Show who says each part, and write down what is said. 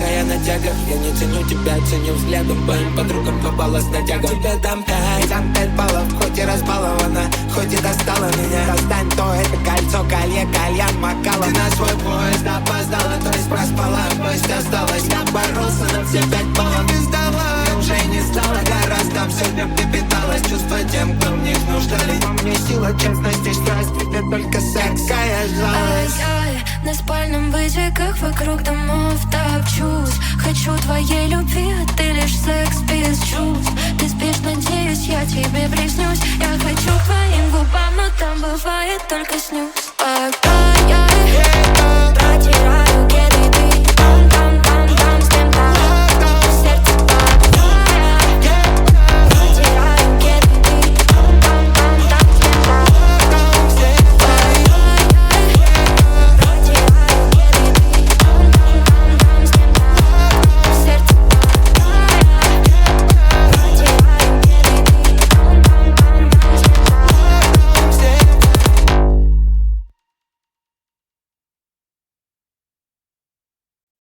Speaker 1: я на тягах. Я не ценю тебя, ценю взглядом. Твоим подругам попалась на тягу. Тебе дам 5 баллов. Хоть и разбалована, хоть и достала меня. Достань то это кольцо, колье, кальян, макала. Ты на свой поезд опоздала, то есть проспала. Пусть осталось, я боролся на все 5 баллов. Не сдала, уже не стало гораздо. Сегодня ты питалась чувства тем, кто в них нуждались. Во мне сила, честность и страсть, ведь только секс, какая жалость.
Speaker 2: На спальном вытеках вокруг домов топчусь. Хочу твоей любви, а ты лишь секс без чувств. Ты спишь, надеюсь, я тебе приснюсь. Я хочу к твоим губам, но там бывает только снюс. Пока я